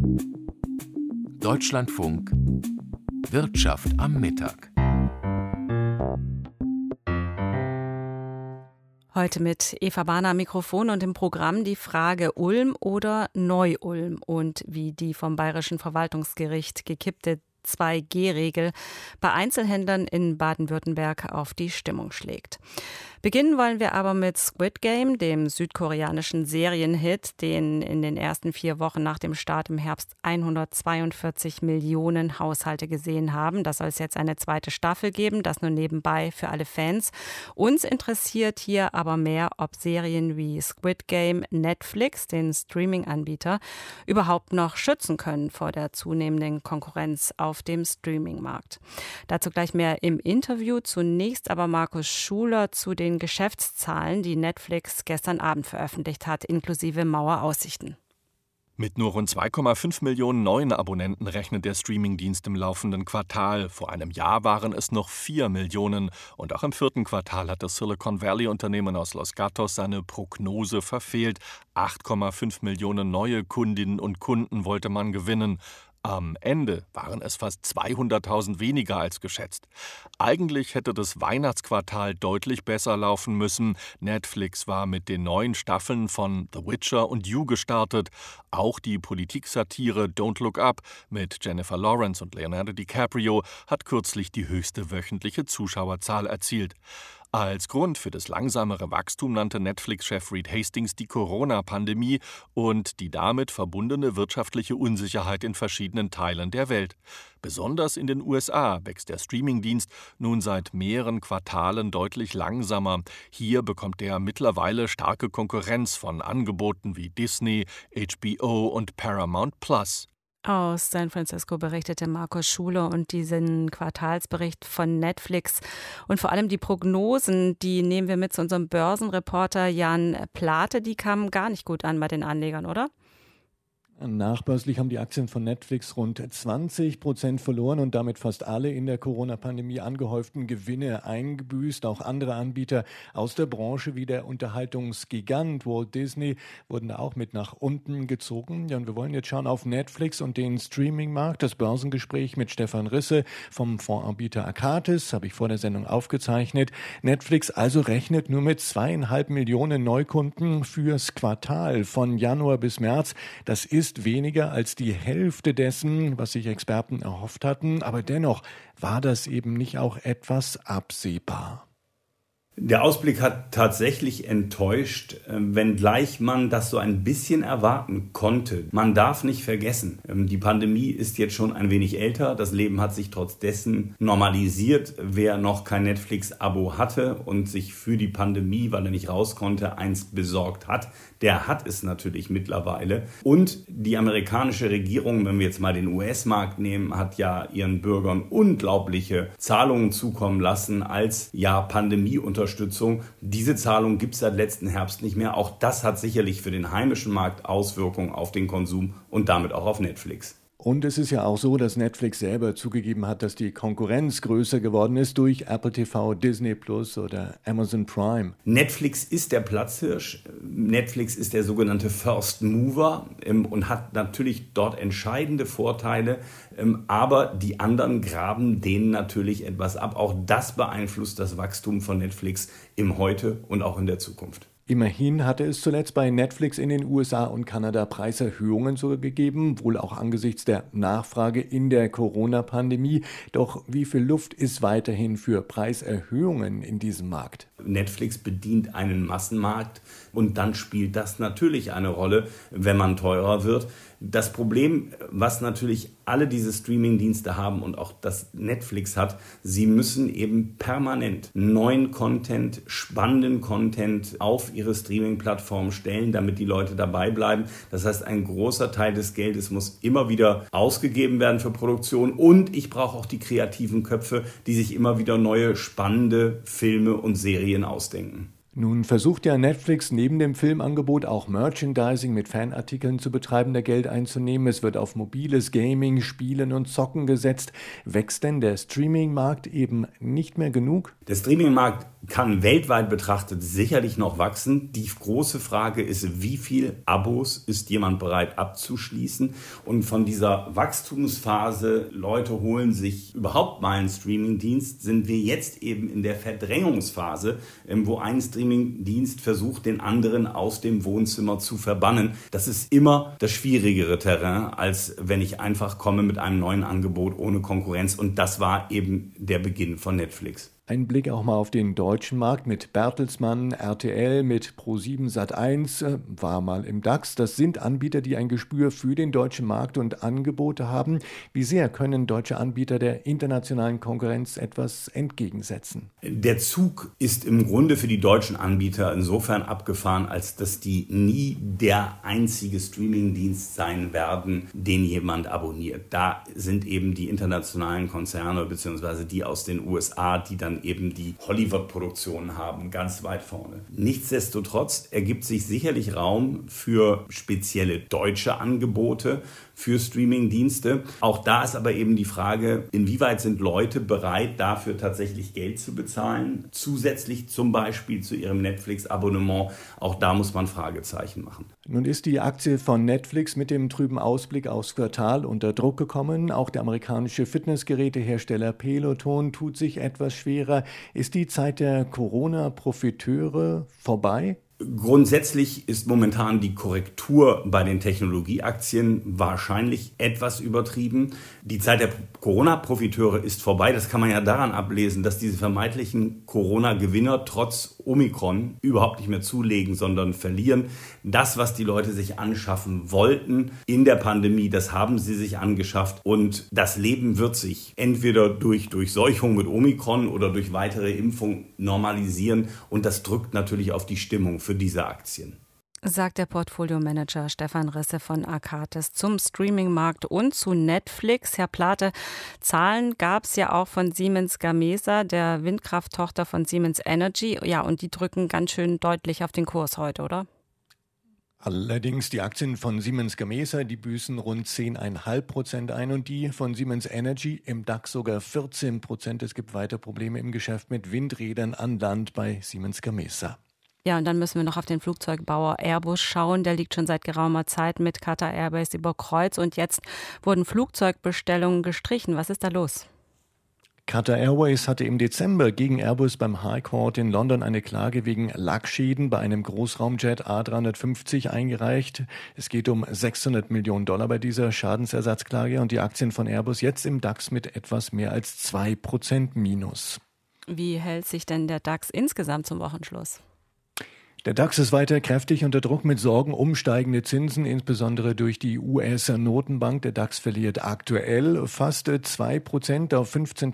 Deutschlandfunk Wirtschaft am Mittag. Heute mit Eva Bahner am Mikrofon und im Programm die Frage Ulm oder Neu-Ulm und wie die vom Bayerischen Verwaltungsgericht gekippte 2G-Regel bei Einzelhändlern in Baden-Württemberg auf die Stimmung schlägt. Beginnen wollen wir aber mit Squid Game, dem südkoreanischen Serienhit, den in den ersten 4 Wochen nach dem Start im Herbst 142 Millionen Haushalte gesehen haben. Da soll es jetzt eine zweite Staffel geben, das nur nebenbei für alle Fans. Uns interessiert hier aber mehr, ob Serien wie Squid Game Netflix, den Streaming-Anbieter, überhaupt noch schützen können vor der zunehmenden Konkurrenz auf dem Streaming-Markt. Dazu gleich mehr im Interview. Zunächst aber Markus Schuler zu den Geschäftszahlen, die Netflix gestern Abend veröffentlicht hat, inklusive Maueraussichten. Mit nur rund 2,5 Millionen neuen Abonnenten rechnet der Streamingdienst im laufenden Quartal. Vor einem Jahr waren es noch 4 Millionen. Und auch im 4. Quartal hat das Silicon Valley-Unternehmen aus Los Gatos seine Prognose verfehlt. 8,5 Millionen neue Kundinnen und Kunden wollte man gewinnen. Am Ende waren es fast 200.000 weniger als geschätzt. Eigentlich hätte das Weihnachtsquartal deutlich besser laufen müssen. Netflix war mit den neuen Staffeln von The Witcher und You gestartet. Auch die Politiksatire Don't Look Up mit Jennifer Lawrence und Leonardo DiCaprio hat kürzlich die höchste wöchentliche Zuschauerzahl erzielt. Als Grund für das langsamere Wachstum nannte Netflix-Chef Reed Hastings die Corona-Pandemie und die damit verbundene wirtschaftliche Unsicherheit in verschiedenen Teilen der Welt. Besonders in den USA wächst der Streamingdienst nun seit mehreren Quartalen deutlich langsamer. Hier bekommt er mittlerweile starke Konkurrenz von Angeboten wie Disney, HBO und Paramount+. Aus San Francisco berichtete Markus Schuler und diesen Quartalsbericht von Netflix und vor allem die Prognosen, die nehmen wir mit zu unserem Börsenreporter Jan Plate, die kamen gar nicht gut an bei den Anlegern, oder? Nachbörslich haben die Aktien von Netflix rund 20% verloren und damit fast alle in der Corona-Pandemie angehäuften Gewinne eingebüßt. Auch andere Anbieter aus der Branche wie der Unterhaltungsgigant Walt Disney wurden da auch mit nach unten gezogen. Ja, und wir wollen jetzt schauen auf Netflix und den Streaming-Markt. Das Börsengespräch mit Stefan Risse vom Fondsanbieter Akatis habe ich vor der Sendung aufgezeichnet. Netflix also rechnet nur mit 2,5 Millionen Neukunden fürs Quartal von Januar bis März. Das ist weniger als die Hälfte dessen, was sich Experten erhofft hatten. Aber dennoch war das eben nicht auch etwas absehbar. Der Ausblick hat tatsächlich enttäuscht, wenngleich man das so ein bisschen erwarten konnte. Man darf nicht vergessen, die Pandemie ist jetzt schon ein wenig älter. Das Leben hat sich trotz dessen normalisiert. Wer noch kein Netflix-Abo hatte und sich für die Pandemie, weil er nicht raus konnte, eins besorgt hat, der hat es natürlich mittlerweile. Und die amerikanische Regierung, wenn wir jetzt mal den US-Markt nehmen, hat ja ihren Bürgern unglaubliche Zahlungen zukommen lassen als Pandemieunterstützung. Diese Zahlung gibt es seit letzten Herbst nicht mehr. Auch das hat sicherlich für den heimischen Markt Auswirkungen auf den Konsum und damit auch auf Netflix. Und es ist ja auch so, dass Netflix selber zugegeben hat, dass die Konkurrenz größer geworden ist durch Apple TV, Disney Plus oder Amazon Prime. Netflix ist der Platzhirsch. Netflix ist der sogenannte First Mover und hat natürlich dort entscheidende Vorteile. Aber die anderen graben denen natürlich etwas ab. Auch das beeinflusst das Wachstum von Netflix im Heute und auch in der Zukunft. Immerhin hatte es zuletzt bei Netflix in den USA und Kanada Preiserhöhungen sogar gegeben, wohl auch angesichts der Nachfrage in der Corona-Pandemie. Doch wie viel Luft ist weiterhin für Preiserhöhungen in diesem Markt? Netflix bedient einen Massenmarkt und dann spielt das natürlich eine Rolle, wenn man teurer wird. Das Problem, was natürlich alle diese Streaming-Dienste haben und auch das Netflix hat, sie müssen eben permanent neuen Content, spannenden Content auf ihre Streaming-Plattform stellen, damit die Leute dabei bleiben. Das heißt, ein großer Teil des Geldes muss immer wieder ausgegeben werden für Produktion und ich brauche auch die kreativen Köpfe, die sich immer wieder neue spannende Filme und Serien ausdenken. Nun versucht ja Netflix neben dem Filmangebot auch Merchandising mit Fanartikeln zu betreiben, da Geld einzunehmen. Es wird auf mobiles Gaming, Spielen und Zocken gesetzt. Wächst denn der Streaming-Markt eben nicht mehr genug? Der Streaming-Markt kann weltweit betrachtet sicherlich noch wachsen. Die große Frage ist, wie viel Abos ist jemand bereit abzuschließen? Und von dieser Wachstumsphase, Leute holen sich überhaupt mal einen Streaming-Dienst, sind wir jetzt eben in der Verdrängungsphase, wo ein Streaming-Dienst versucht, den anderen aus dem Wohnzimmer zu verbannen. Das ist immer das schwierigere Terrain, als wenn ich einfach komme mit einem neuen Angebot ohne Konkurrenz. Und das war eben der Beginn von Netflix. Ein Blick auch mal auf den deutschen Markt mit Bertelsmann, RTL, mit Pro7 Sat1, war mal im DAX. Das sind Anbieter, die ein Gespür für den deutschen Markt und Angebote haben. Wie sehr können deutsche Anbieter der internationalen Konkurrenz etwas entgegensetzen? Der Zug ist im Grunde für die deutschen Anbieter insofern abgefahren, als dass die nie der einzige Streamingdienst sein werden, den jemand abonniert. Da sind eben die internationalen Konzerne bzw. die aus den USA, die dann eben die Hollywood-Produktionen haben, ganz weit vorne. Nichtsdestotrotz ergibt sich sicherlich Raum für spezielle deutsche Angebote, für Streaming-Dienste. Auch da ist aber eben die Frage, inwieweit sind Leute bereit, dafür tatsächlich Geld zu bezahlen, zusätzlich zum Beispiel zu ihrem Netflix-Abonnement. Auch da muss man Fragezeichen machen. Nun ist die Aktie von Netflix mit dem trüben Ausblick aufs Quartal unter Druck gekommen. Auch der amerikanische Fitnessgerätehersteller Peloton tut sich etwas schwerer. Ist die Zeit der Corona-Profiteure vorbei? Grundsätzlich ist momentan die Korrektur bei den Technologieaktien wahrscheinlich etwas übertrieben. Die Zeit der Corona-Profiteure ist vorbei. Das kann man ja daran ablesen, dass diese vermeintlichen Corona-Gewinner trotz Omikron überhaupt nicht mehr zulegen, sondern verlieren. Das, was die Leute sich anschaffen wollten in der Pandemie, das haben sie sich angeschafft. Und das Leben wird sich entweder durch Durchseuchung mit Omikron oder durch weitere Impfung normalisieren. Und das drückt natürlich auf die Stimmung für diese Aktien. Sagt der Portfoliomanager Stefan Risse von Arcatis zum Streamingmarkt und zu Netflix. Herr Plate, Zahlen gab es ja auch von Siemens Gamesa, der Windkrafttochter von Siemens Energy. Ja, und die drücken ganz schön deutlich auf den Kurs heute, oder? Allerdings die Aktien von Siemens Gamesa, die büßen rund 10,5% ein und die von Siemens Energy im DAX sogar 14%. Es gibt weiter Probleme im Geschäft mit Windrädern an Land bei Siemens Gamesa. Ja, und dann müssen wir noch auf den Flugzeugbauer Airbus schauen. Der liegt schon seit geraumer Zeit mit Qatar Airways über Kreuz und jetzt wurden Flugzeugbestellungen gestrichen. Was ist da los? Qatar Airways hatte im Dezember gegen Airbus beim High Court in London eine Klage wegen Lackschäden bei einem Großraumjet A350 eingereicht. Es geht um $600 Millionen bei dieser Schadensersatzklage und die Aktien von Airbus jetzt im DAX mit etwas mehr als 2% Minus. Wie hält sich denn der DAX insgesamt zum Wochenschluss? Der DAX ist weiter kräftig unter Druck mit Sorgen um steigende Zinsen, insbesondere durch die US-Notenbank. Der DAX verliert aktuell fast 2% auf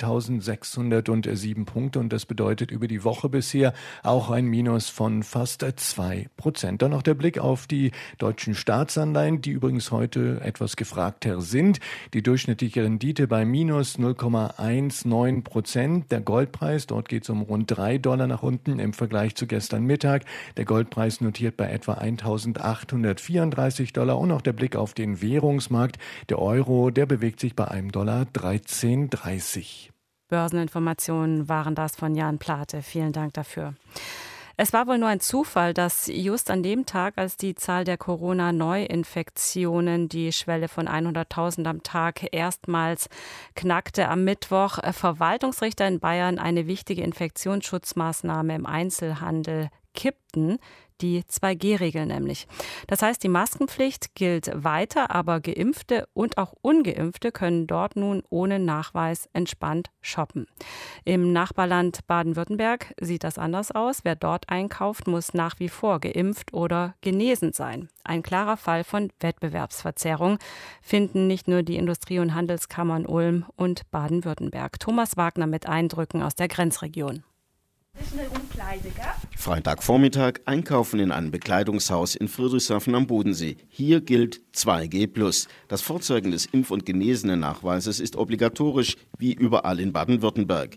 15.607 Punkte und das bedeutet über die Woche bisher auch ein Minus von fast 2%. Dann noch der Blick auf die deutschen Staatsanleihen, die übrigens heute etwas gefragter sind. Die durchschnittliche Rendite bei minus 0,19%. Der Goldpreis, dort geht es um rund $3 nach unten im Vergleich zu gestern Mittag. Der Goldpreis notiert bei etwa $1.834 und auch der Blick auf den Währungsmarkt. Der Euro, der bewegt sich bei $1,1330. Börseninformationen waren das von Jan Plate. Vielen Dank dafür. Es war wohl nur ein Zufall, dass just an dem Tag, als die Zahl der Corona-Neuinfektionen die Schwelle von 100.000 am Tag erstmals knackte, am Mittwoch Verwaltungsrichter in Bayern eine wichtige Infektionsschutzmaßnahme im Einzelhandel kippten, die 2G-Regel nämlich. Das heißt, die Maskenpflicht gilt weiter, aber Geimpfte und auch Ungeimpfte können dort nun ohne Nachweis entspannt shoppen. Im Nachbarland Baden-Württemberg sieht das anders aus. Wer dort einkauft, muss nach wie vor geimpft oder genesen sein. Ein klarer Fall von Wettbewerbsverzerrung finden nicht nur die Industrie- und Handelskammern Ulm und Baden-Württemberg. Thomas Wagner mit Eindrücken aus der Grenzregion. Das ist eine Umkleide, gell? Freitagvormittag einkaufen in einem Bekleidungshaus in Friedrichshafen am Bodensee. Hier gilt 2G+. Das Vorzeigen des Impf- und Genesenen-Nachweises ist obligatorisch, wie überall in Baden-Württemberg.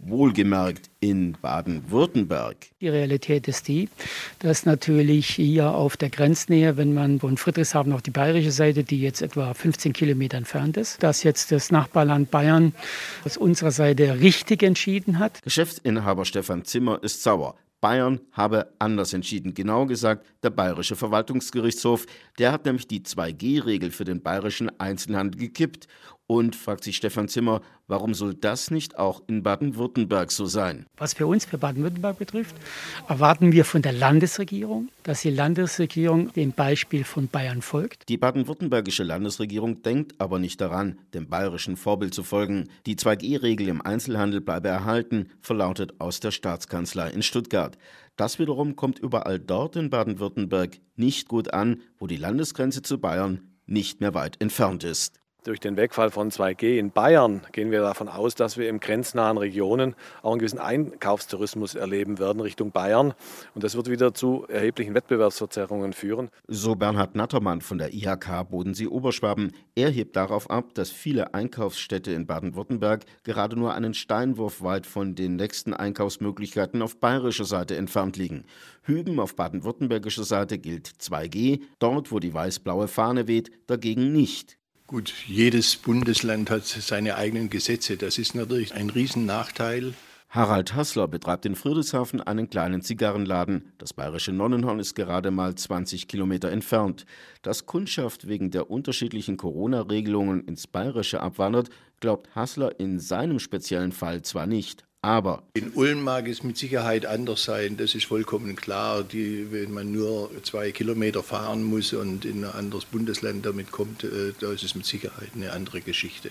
Wohlgemerkt in Baden-Württemberg. Die Realität ist die, dass natürlich hier auf der Grenznähe, wenn man von Friedrichshafen auf die bayerische Seite, die jetzt etwa 15 Kilometer entfernt ist, dass jetzt das Nachbarland Bayern aus unserer Seite richtig entschieden hat. Geschäftsinhaber Stefan Zimmer ist sauer. Bayern habe anders entschieden. Genau gesagt, der Bayerische Verwaltungsgerichtshof. Der hat nämlich die 2G-Regel für den bayerischen Einzelhandel gekippt. Und, fragt sich Stefan Zimmer, warum soll das nicht auch in Baden-Württemberg so sein? Was für uns, für Baden-Württemberg betrifft, erwarten wir von der Landesregierung, dass die Landesregierung dem Beispiel von Bayern folgt. Die baden-württembergische Landesregierung denkt aber nicht daran, dem bayerischen Vorbild zu folgen. Die 2G-Regel im Einzelhandel bleibe erhalten, verlautet aus der Staatskanzlei in Stuttgart. Das wiederum kommt überall dort in Baden-Württemberg nicht gut an, wo die Landesgrenze zu Bayern nicht mehr weit entfernt ist. Durch den Wegfall von 2G in Bayern gehen wir davon aus, dass wir im grenznahen Regionen auch einen gewissen Einkaufstourismus erleben werden Richtung Bayern. Und das wird wieder zu erheblichen Wettbewerbsverzerrungen führen. So Bernhard Nattermann von der IHK Bodensee-Oberschwaben. Er hebt darauf ab, dass viele Einkaufsstädte in Baden-Württemberg gerade nur einen Steinwurf weit von den nächsten Einkaufsmöglichkeiten auf bayerischer Seite entfernt liegen. Hüben auf baden-württembergischer Seite gilt 2G, dort wo die weiß-blaue Fahne weht, dagegen nicht. Gut, jedes Bundesland hat seine eigenen Gesetze. Das ist natürlich ein Riesennachteil. Harald Hassler betreibt in Friedrichshafen einen kleinen Zigarrenladen. Das bayerische Nonnenhorn ist gerade mal 20 Kilometer entfernt. Dass Kundschaft wegen der unterschiedlichen Corona-Regelungen ins Bayerische abwandert, glaubt Hassler in seinem speziellen Fall zwar nicht. Aber in Ulm mag es mit Sicherheit anders sein, das ist vollkommen klar. Wenn man nur 2 Kilometer fahren muss und in ein anderes Bundesland damit kommt, da ist es mit Sicherheit eine andere Geschichte.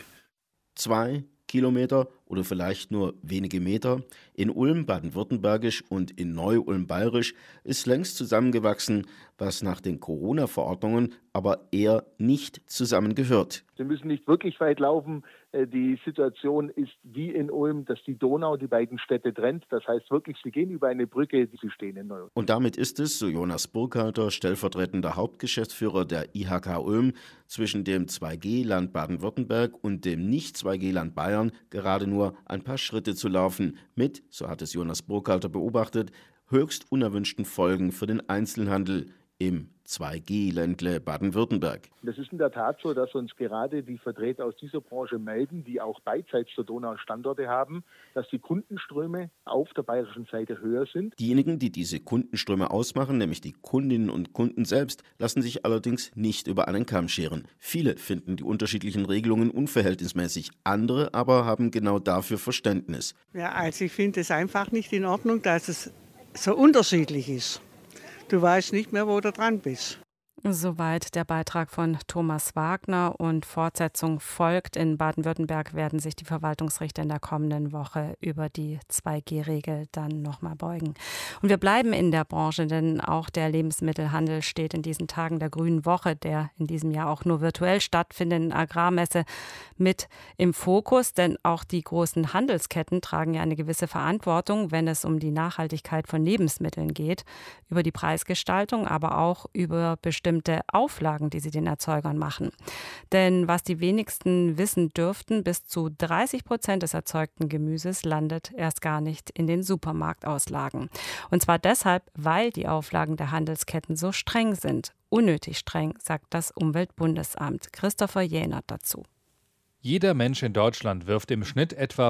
2 Kilometer oder vielleicht nur wenige Meter. In Ulm baden-württembergisch und in Neu-Ulm bayerisch ist längst zusammengewachsen, was nach den Corona-Verordnungen aber eher nicht zusammengehört. Sie müssen nicht wirklich weit laufen. Die Situation ist wie in Ulm, dass die Donau die beiden Städte trennt. Das heißt wirklich, Sie gehen über eine Brücke, Sie stehen in Neu-Ulm. Und damit ist es, so Jonas Burkhalter, stellvertretender Hauptgeschäftsführer der IHK Ulm, zwischen dem 2G-Land Baden-Württemberg und dem Nicht-2G-Land Bayern gerade nur ein paar Schritte zu laufen, mit, so hat es Jonas Burkhalter beobachtet, höchst unerwünschten Folgen für den Einzelhandel im 2G-Ländle Baden-Württemberg. Das ist in der Tat so, dass uns gerade die Vertreter aus dieser Branche melden, die auch beidseits der Donau Standorte haben, dass die Kundenströme auf der bayerischen Seite höher sind. Diejenigen, die diese Kundenströme ausmachen, nämlich die Kundinnen und Kunden selbst, lassen sich allerdings nicht über einen Kamm scheren. Viele finden die unterschiedlichen Regelungen unverhältnismäßig, andere aber haben genau dafür Verständnis. Ja, also ich finde es einfach nicht in Ordnung, dass es so unterschiedlich ist. Du weißt nicht mehr, wo du dran bist. Soweit der Beitrag von Thomas Wagner und Fortsetzung folgt. In Baden-Württemberg werden sich die Verwaltungsrichter in der kommenden Woche über die 2G-Regel dann nochmal beugen. Und wir bleiben in der Branche, denn auch der Lebensmittelhandel steht in diesen Tagen der Grünen Woche, der in diesem Jahr auch nur virtuell stattfindenden Agrarmesse, mit im Fokus. Denn auch die großen Handelsketten tragen ja eine gewisse Verantwortung, wenn es um die Nachhaltigkeit von Lebensmitteln geht, über die Preisgestaltung, aber auch über bestimmte Auflagen, die sie den Erzeugern machen. Denn was die wenigsten wissen dürften, bis zu 30% des erzeugten Gemüses landet erst gar nicht in den Supermarktauslagen. Und zwar deshalb, weil die Auflagen der Handelsketten so streng sind. Unnötig streng, sagt das Umweltbundesamt. Christopher Jähnert dazu. Jeder Mensch in Deutschland wirft im Schnitt etwa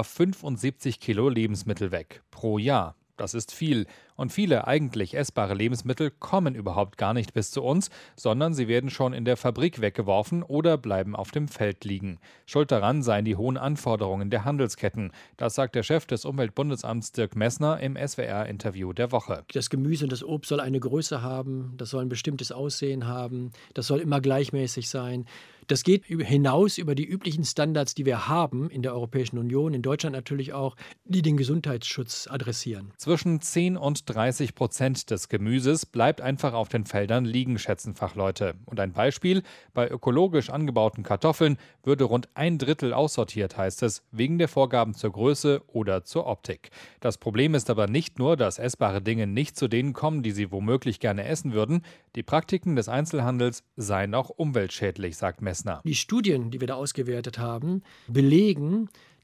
75 Kilo Lebensmittel weg pro Jahr. Das ist viel. Und viele eigentlich essbare Lebensmittel kommen überhaupt gar nicht bis zu uns, sondern sie werden schon in der Fabrik weggeworfen oder bleiben auf dem Feld liegen. Schuld daran seien die hohen Anforderungen der Handelsketten. Das sagt der Chef des Umweltbundesamts Dirk Messner im SWR-Interview der Woche. Das Gemüse und das Obst soll eine Größe haben, das soll ein bestimmtes Aussehen haben, das soll immer gleichmäßig sein. Das geht hinaus über die üblichen Standards, die wir haben in der Europäischen Union, in Deutschland natürlich auch, die den Gesundheitsschutz adressieren. Zwischen 10 und 30% des Gemüses bleibt einfach auf den Feldern liegen, schätzen Fachleute. Und ein Beispiel: Bei ökologisch angebauten Kartoffeln würde rund 1/3 aussortiert, heißt es, wegen der Vorgaben zur Größe oder zur Optik. Das Problem ist aber nicht nur, dass essbare Dinge nicht zu denen kommen, die sie womöglich gerne essen würden. Die Praktiken des Einzelhandels seien auch umweltschädlich, sagt Messner. Die Studien, die wir da ausgewertet haben, belegen,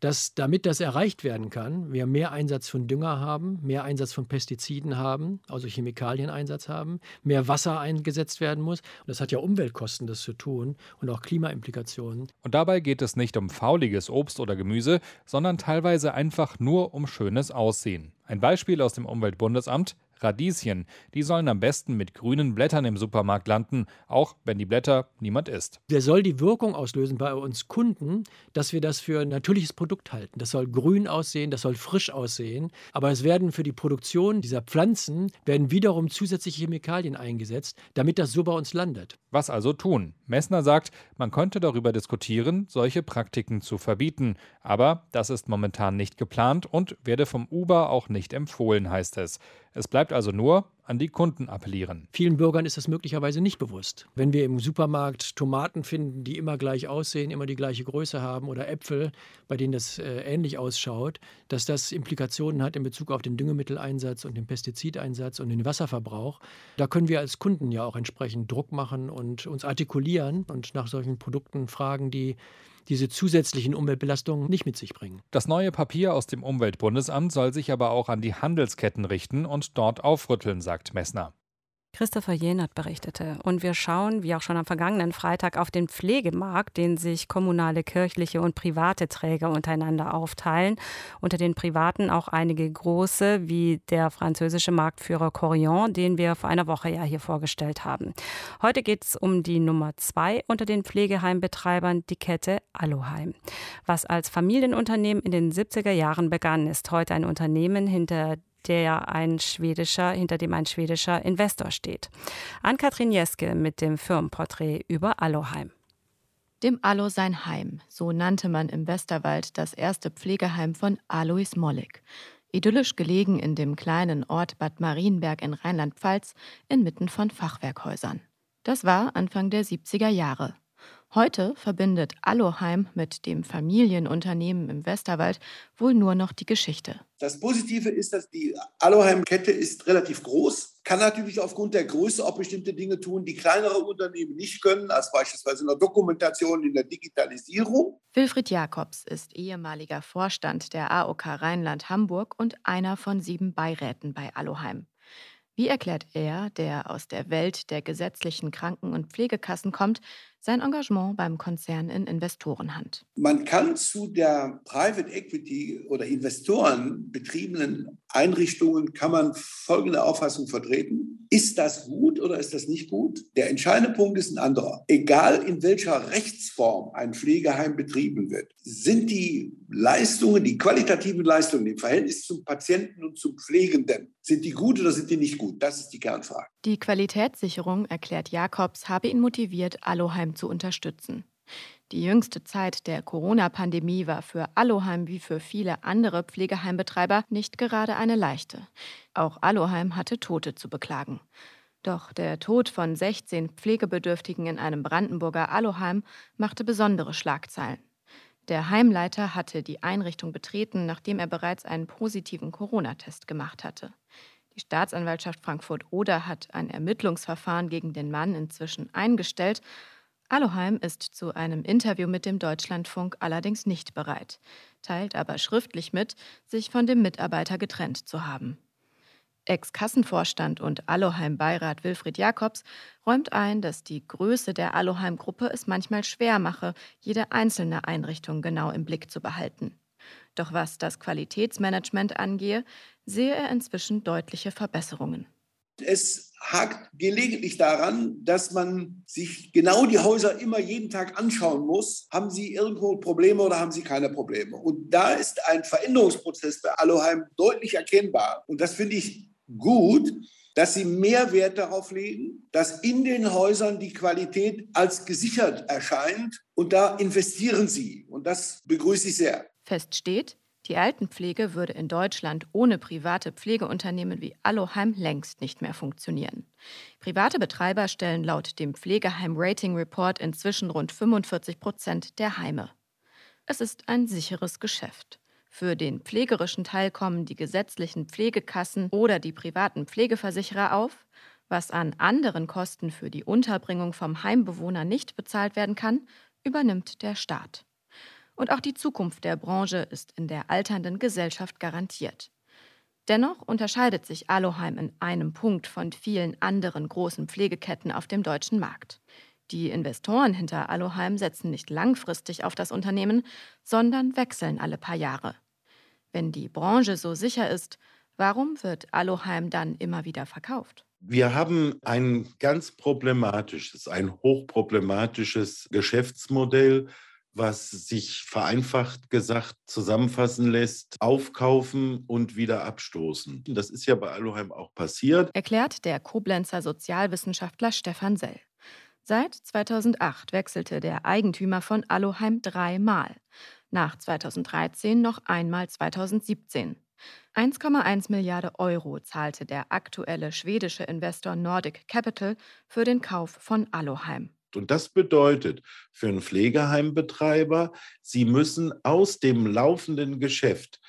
dass damit das erreicht werden kann, wir mehr Einsatz von Dünger haben, mehr Einsatz von Pestiziden haben, also Chemikalieneinsatz haben, mehr Wasser eingesetzt werden muss. Und das hat ja Umweltkosten, das zu tun und auch Klimaimplikationen. Und dabei geht es nicht um fauliges Obst oder Gemüse, sondern teilweise einfach nur um schönes Aussehen. Ein Beispiel aus dem Umweltbundesamt: Radieschen. Die sollen am besten mit grünen Blättern im Supermarkt landen, auch wenn die Blätter niemand isst. Der soll die Wirkung auslösen bei uns Kunden, dass wir das für ein natürliches Produkt halten. Das soll grün aussehen, das soll frisch aussehen. Aber es werden für die Produktion dieser Pflanzen wiederum zusätzliche Chemikalien eingesetzt, damit das so bei uns landet. Was also tun? Messner sagt, man könnte darüber diskutieren, solche Praktiken zu verbieten. Aber das ist momentan nicht geplant und werde vom Uber auch nicht empfohlen, heißt es. Es bleibt also nur an die Kunden appellieren. Vielen Bürgern ist das möglicherweise nicht bewusst. Wenn wir im Supermarkt Tomaten finden, die immer gleich aussehen, immer die gleiche Größe haben, oder Äpfel, bei denen das ähnlich ausschaut, dass das Implikationen hat in Bezug auf den Düngemitteleinsatz und den Pestizideinsatz und den Wasserverbrauch. Da können wir als Kunden ja auch entsprechend Druck machen und uns artikulieren und nach solchen Produkten fragen, die diese zusätzlichen Umweltbelastungen nicht mit sich bringen. Das neue Papier aus dem Umweltbundesamt soll sich aber auch an die Handelsketten richten und dort aufrütteln, sagt Messner. Christopher Jenert berichtete. Und wir schauen, wie auch schon am vergangenen Freitag, auf den Pflegemarkt, den sich kommunale, kirchliche und private Träger untereinander aufteilen. Unter den Privaten auch einige große, wie der französische Marktführer Corian, den wir vor einer Woche ja hier vorgestellt haben. Heute geht es um die Nummer 2 unter den Pflegeheimbetreibern, die Kette Alloheim. Was als Familienunternehmen in den 70er Jahren begann, ist heute ein Unternehmen, hinter dem ein schwedischer Investor steht. Ann-Kathrin Jeske mit dem Firmenporträt über Alloheim. Dem Allo sein Heim, so nannte man im Westerwald das erste Pflegeheim von Alois Mollig. Idyllisch gelegen in dem kleinen Ort Bad Marienberg in Rheinland-Pfalz, inmitten von Fachwerkhäusern. Das war Anfang der 70er Jahre. Heute verbindet Alloheim mit dem Familienunternehmen im Westerwald wohl nur noch die Geschichte. Das Positive ist, dass die Alloheim-Kette ist relativ groß, kann natürlich aufgrund der Größe auch bestimmte Dinge tun, die kleinere Unternehmen nicht können, als beispielsweise in der Dokumentation, in der Digitalisierung. Wilfried Jacobs ist ehemaliger Vorstand der AOK Rheinland-Hamburg und einer von 7 Beiräten bei Alloheim. Wie erklärt er, der aus der Welt der gesetzlichen Kranken- und Pflegekassen kommt, sein Engagement beim Konzern in Investorenhand? Man kann zu der Private Equity oder Investoren betriebenen Einrichtungen kann man folgende Auffassung vertreten. Ist das gut oder ist das nicht gut? Der entscheidende Punkt ist ein anderer. Egal in welcher Rechtsform ein Pflegeheim betrieben wird, sind die Leistungen, die qualitativen Leistungen im Verhältnis zum Patienten und zum Pflegenden, sind die gut oder sind die nicht gut? Das ist die Kernfrage. Die Qualitätssicherung, erklärt Jacobs, habe ihn motiviert, Alloheim zu unterstützen. Die jüngste Zeit der Corona-Pandemie war für Alloheim wie für viele andere Pflegeheimbetreiber nicht gerade eine leichte. Auch Alloheim hatte Tote zu beklagen. Doch der Tod von 16 Pflegebedürftigen in einem Brandenburger Alloheim machte besondere Schlagzeilen. Der Heimleiter hatte die Einrichtung betreten, nachdem er bereits einen positiven Corona-Test gemacht hatte. Die Staatsanwaltschaft Frankfurt-Oder hat ein Ermittlungsverfahren gegen den Mann inzwischen eingestellt. Alloheim ist zu einem Interview mit dem Deutschlandfunk allerdings nicht bereit, teilt aber schriftlich mit, sich von dem Mitarbeiter getrennt zu haben. Ex-Kassenvorstand und Alloheim-Beirat Wilfried Jacobs räumt ein, dass die Größe der Alloheim-Gruppe es manchmal schwer mache, jede einzelne Einrichtung genau im Blick zu behalten. Doch was das Qualitätsmanagement angehe, sehe er inzwischen deutliche Verbesserungen. Es hakt gelegentlich daran, dass man sich genau die Häuser immer jeden Tag anschauen muss. Haben sie irgendwo Probleme oder haben sie keine Probleme? Und da ist ein Veränderungsprozess bei Alloheim deutlich erkennbar. Und das finde ich gut, dass sie mehr Wert darauf legen, dass in den Häusern die Qualität als gesichert erscheint. Und da investieren sie. Und das begrüße ich sehr. Fest steht, die Altenpflege würde in Deutschland ohne private Pflegeunternehmen wie Alloheim längst nicht mehr funktionieren. Private Betreiber stellen laut dem Pflegeheim-Rating-Report inzwischen rund 45% der Heime. Es ist ein sicheres Geschäft. Für den pflegerischen Teil kommen die gesetzlichen Pflegekassen oder die privaten Pflegeversicherer auf. Was an anderen Kosten für die Unterbringung vom Heimbewohner nicht bezahlt werden kann, übernimmt der Staat. Und auch die Zukunft der Branche ist in der alternden Gesellschaft garantiert. Dennoch unterscheidet sich Aloheim in einem Punkt von vielen anderen großen Pflegeketten auf dem deutschen Markt. Die Investoren hinter Aloheim setzen nicht langfristig auf das Unternehmen, sondern wechseln alle paar Jahre. Wenn die Branche so sicher ist, warum wird Aloheim dann immer wieder verkauft? Wir haben ein ein hochproblematisches Geschäftsmodell, was sich vereinfacht gesagt zusammenfassen lässt: aufkaufen und wieder abstoßen. Das ist ja bei Aloheim auch passiert. Erklärt der Koblenzer Sozialwissenschaftler Stefan Sell. Seit 2008 wechselte der Eigentümer von Aloheim 3-mal. Nach 2013 noch einmal 2017. 1,1 Milliarden Euro zahlte der aktuelle schwedische Investor Nordic Capital für den Kauf von Aloheim. Und das bedeutet für einen Pflegeheimbetreiber, sie müssen aus dem laufenden Geschäft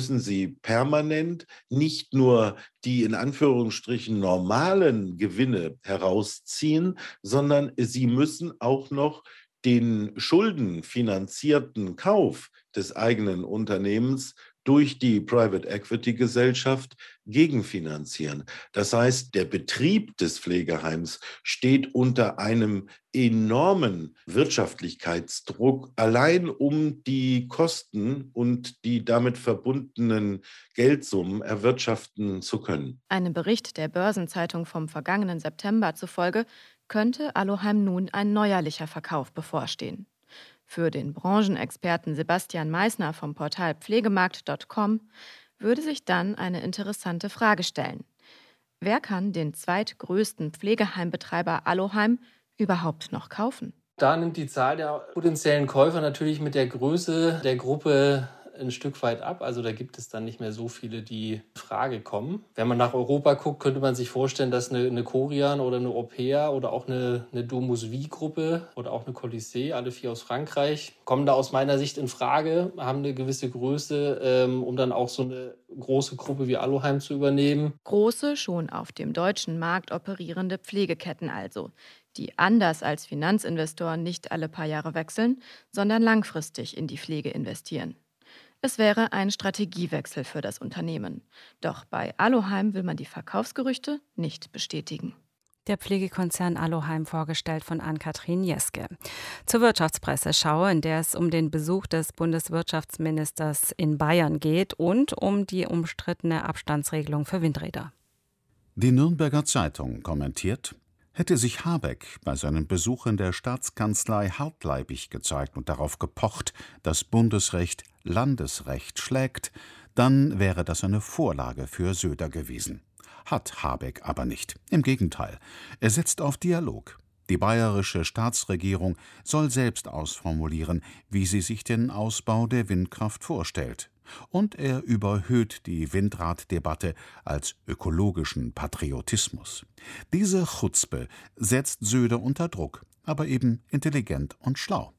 permanent nicht nur die in Anführungsstrichen normalen Gewinne herausziehen, sondern sie müssen auch noch den schuldenfinanzierten Kauf des eigenen Unternehmens durch die Private Equity Gesellschaft gegenfinanzieren. Das heißt, der Betrieb des Pflegeheims steht unter einem enormen Wirtschaftlichkeitsdruck, allein um die Kosten und die damit verbundenen Geldsummen erwirtschaften zu können. Einem Bericht der Börsenzeitung vom vergangenen September zufolge könnte Aloheim nun ein neuerlicher Verkauf bevorstehen. Für den Branchenexperten Sebastian Meissner vom Portal Pflegemarkt.com würde sich dann eine interessante Frage stellen. Wer kann den zweitgrößten Pflegeheimbetreiber Aloheim überhaupt noch kaufen? Da nimmt die Zahl der potenziellen Käufer natürlich mit der Größe der Gruppe ein Stück weit ab. Also da gibt es dann nicht mehr so viele, die in Frage kommen. Wenn man nach Europa guckt, könnte man sich vorstellen, dass eine Corian oder eine Orpea oder auch eine Domus Vie-Gruppe oder auch eine Colisée, alle 4 aus Frankreich, kommen da aus meiner Sicht in Frage, haben eine gewisse Größe, um dann auch so eine große Gruppe wie Aloheim zu übernehmen. Große, schon auf dem deutschen Markt operierende Pflegeketten also, die anders als Finanzinvestoren nicht alle paar Jahre wechseln, sondern langfristig in die Pflege investieren. Es wäre ein Strategiewechsel für das Unternehmen. Doch bei Aloheim will man die Verkaufsgerüchte nicht bestätigen. Der Pflegekonzern Aloheim, vorgestellt von Ann-Kathrin Jeske. Zur Wirtschaftspresseschau, in der es um den Besuch des Bundeswirtschaftsministers in Bayern geht und um die umstrittene Abstandsregelung für Windräder. Die Nürnberger Zeitung kommentiert: Hätte sich Habeck bei seinem Besuch in der Staatskanzlei hartleibig gezeigt und darauf gepocht, dass Bundesrecht Landesrecht schlägt, dann wäre das eine Vorlage für Söder gewesen. Hat Habeck aber nicht. Im Gegenteil, er setzt auf Dialog. Die bayerische Staatsregierung soll selbst ausformulieren, wie sie sich den Ausbau der Windkraft vorstellt. Und er überhöht die Windraddebatte als ökologischen Patriotismus. Diese Chutzpe setzt Söder unter Druck, aber eben intelligent und schlau.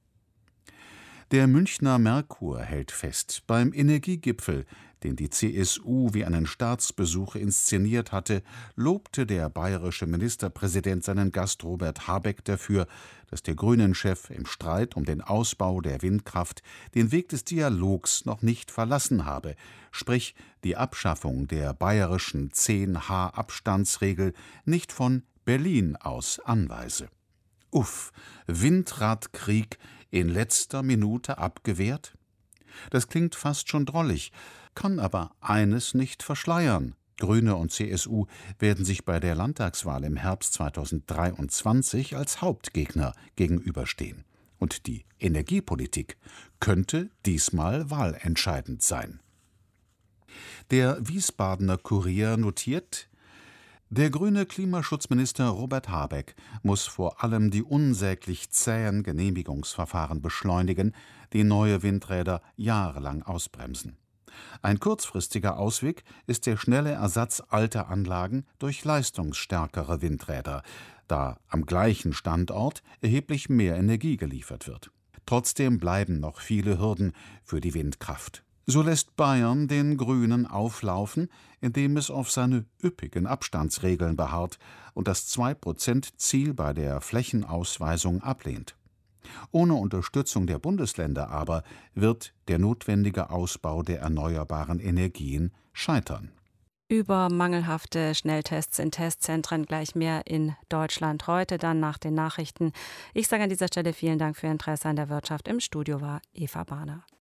Der Münchner Merkur hält fest: Beim Energiegipfel, den die CSU wie einen Staatsbesuch inszeniert hatte, lobte der bayerische Ministerpräsident seinen Gast Robert Habeck dafür, dass der Grünen-Chef im Streit um den Ausbau der Windkraft den Weg des Dialogs noch nicht verlassen habe, sprich die Abschaffung der bayerischen 10H-Abstandsregel nicht von Berlin aus anweise. Uff, Windradkrieg in letzter Minute abgewehrt? Das klingt fast schon drollig, kann aber eines nicht verschleiern: Grüne und CSU werden sich bei der Landtagswahl im Herbst 2023 als Hauptgegner gegenüberstehen. Und die Energiepolitik könnte diesmal wahlentscheidend sein. Der Wiesbadener Kurier notiert: Der grüne Klimaschutzminister Robert Habeck muss vor allem die unsäglich zähen Genehmigungsverfahren beschleunigen, die neue Windräder jahrelang ausbremsen. Ein kurzfristiger Ausweg ist der schnelle Ersatz alter Anlagen durch leistungsstärkere Windräder, da am gleichen Standort erheblich mehr Energie geliefert wird. Trotzdem bleiben noch viele Hürden für die Windkraft. So lässt Bayern den Grünen auflaufen, indem es auf seine üppigen Abstandsregeln beharrt und das 2%-Ziel bei der Flächenausweisung ablehnt. Ohne Unterstützung der Bundesländer aber wird der notwendige Ausbau der erneuerbaren Energien scheitern. Über mangelhafte Schnelltests in Testzentren gleich mehr in Deutschland heute, dann nach den Nachrichten. Ich sage an dieser Stelle vielen Dank für Ihr Interesse an der Wirtschaft. Im Studio war Eva Bahner.